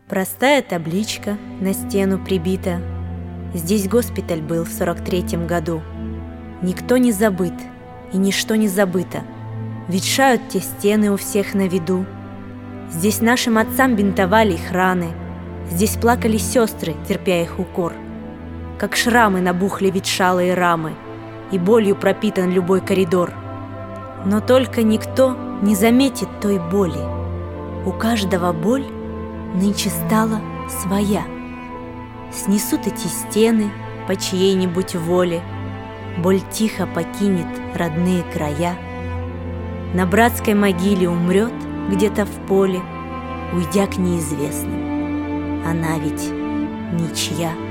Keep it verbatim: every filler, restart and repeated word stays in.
Простая табличка на стену прибита. Здесь госпиталь был в сорок третьем году. Никто не забыт, и ничто не забыто. Ветшают те стены у всех на виду. Здесь нашим отцам бинтовали их раны. Здесь плакали сестры, терпя их укор. Как шрамы набухли ветшалые рамы, и болью пропитан любой коридор. Но только никто не заметит той боли. У каждого боль нынче стала своя. Снесут эти стены по чьей-нибудь воле, боль тихо покинет родные края. На братской могиле умрет где-то в поле, уйдя к неизвестным. Она ведь ничья.